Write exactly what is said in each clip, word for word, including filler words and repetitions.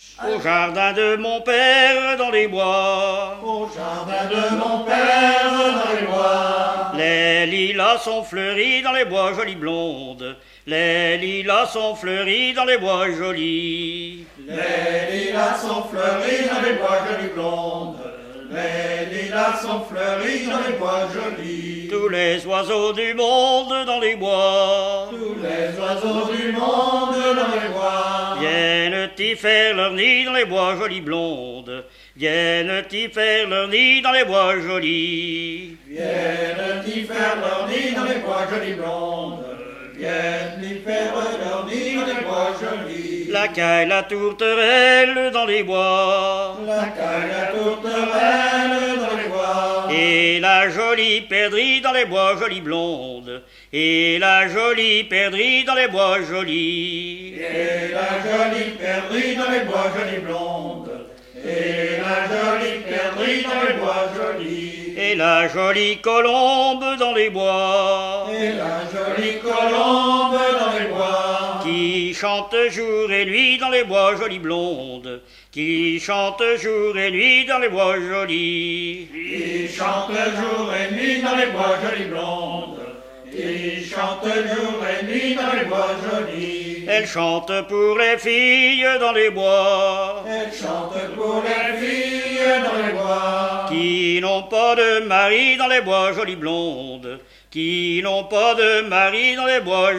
Au jardin de mon père dans les bois. Au jardin de mon père dans les bois. Les lilas sont fleuris dans les bois jolies blondes. Les lilas sont fleuris dans les bois jolis. Les lilas sont fleuris dans les bois jolies blondes. Les lilas sont fleuris dans les bois jolis. Tous les oiseaux du monde dans les bois. Tous les oiseaux du monde dans les bois. Viennent-y faire leur nid dans les bois jolies blondes. Viennent-y faire leur nid dans les bois jolis. Viennent-y faire leur nid dans les bois jolies blondes. Viennent-y faire leur nid dans les bois jolis. La caille, la tourterelle dans les bois. La caille, la tourterelle dans les bois. Et la jolie perdrix dans les bois jolies blondes. Et la jolie perdrix dans les bois jolis. Et la jolie perdrix dans les bois jolies blondes. Et la jolie perdrix dans les bois jolis. Et la jolie colombe dans les bois. Et la jolie colombe dans les bois. Qui chante jour et nuit dans les bois jolies blondes. Qui chante jour et nuit dans les bois jolis. Qui chante jour et nuit dans les bois jolies blondes. Qui chante jour et nuit dans les bois jolis. Elle chante pour les filles dans les bois. Elle chante pour les filles dans les bois. Qui n'ont pas de mari dans les bois jolies blondes. Qui n'ont pas de mari dans les bois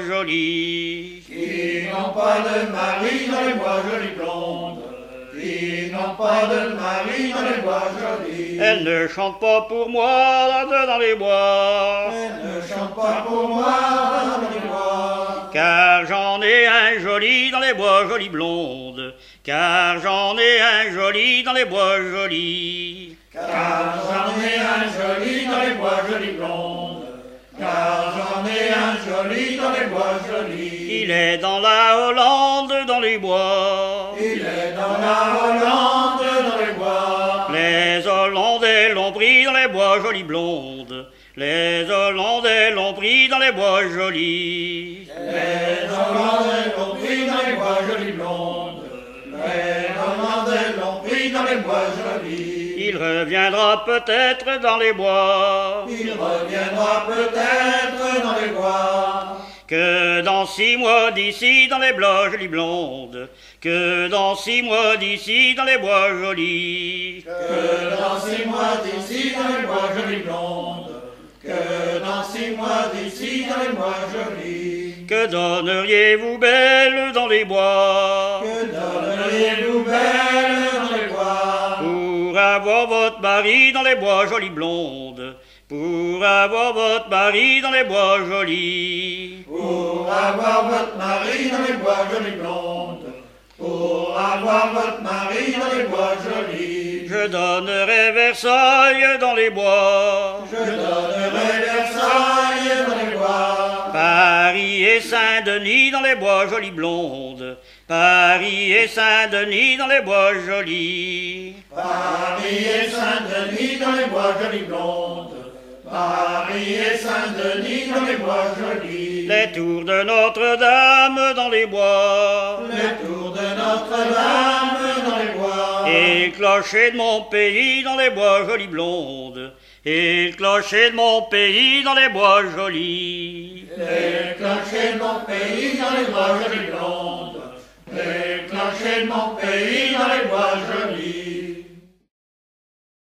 jolis. Qui n'ont pas de mari dans les bois jolies blondes. Qui n'ont pas de mari dans les bois jolis. Elle ne chante pas pour moi dans les bois. Elle ne chante pas pour moi dans les bois. Car j'en ai un joli dans les bois jolies blondes. Car j'en ai un joli dans les bois jolis. Car j'en ai un joli dans les bois jolies blondes. Car j'en ai un joli dans les bois jolis. Il est dans la Hollande dans les bois. Il est dans la Hollande dans les bois. Les Hollandais l'ont pris dans les bois jolies blondes. Les Hollandais l'ont pris dans les bois jolis. Les Hollandais l'ont pris dans les bois jolies blondes. Les Hollandais l'ont pris dans les bois jolis. Il reviendra peut-être dans les bois. Il reviendra peut-être dans les bois. Que dans six mois d'ici dans les bois jolies blondes. Que dans six mois d'ici dans les bois jolis. Que dans six mois d'ici dans les bois jolies blondes. Que dans six mois d'ici dans les bois jolis. Que donneriez-vous belle dans les bois? Que donneriez-vous belle dans les bois? Pour avoir votre mari dans les bois jolies blondes. Pour avoir votre mari dans les bois jolis. Pour avoir votre mari dans les bois jolies blondes. Pour avoir votre mari dans les bois jolis. Je donnerai Versailles dans les bois. Je donnerai Versailles dans les bois. Paris et Saint-Denis dans les bois jolies blondes. Paris et Saint-Denis dans les bois jolis. Paris et Saint-Denis dans les bois jolies blondes. Paris et Saint-Denis dans les bois jolis. Les tours de Notre-Dame dans les bois. Les tours de Notre-Dame dans les bois. Et le clocher de mon pays dans les bois jolies blondes. Et le clocher de mon pays dans les bois jolis. Les clochers de mon pays dans les bois jolies blondes. Les clochers de mon pays dans les bois jolis.